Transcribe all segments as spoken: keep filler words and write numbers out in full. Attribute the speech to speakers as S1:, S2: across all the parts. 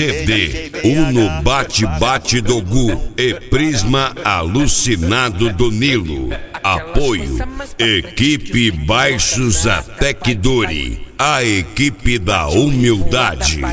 S1: C D, Uno Bate-Bate do Gu e Prisma Alucinado do Nilo. Apoio, Equipe Baixos Atecdori, a equipe da humildade.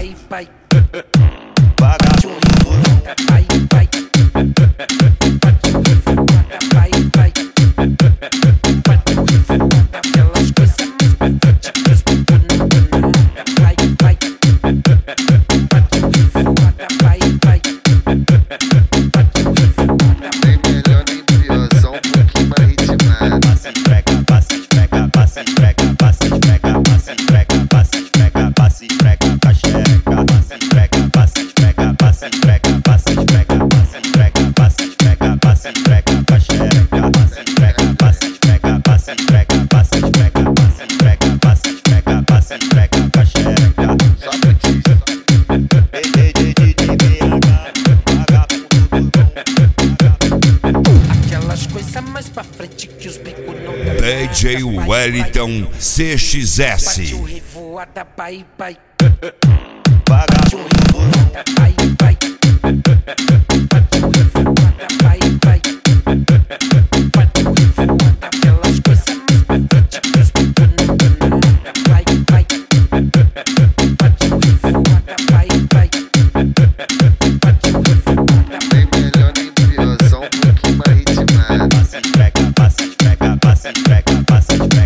S1: D J Wellington C X S.
S2: Passa,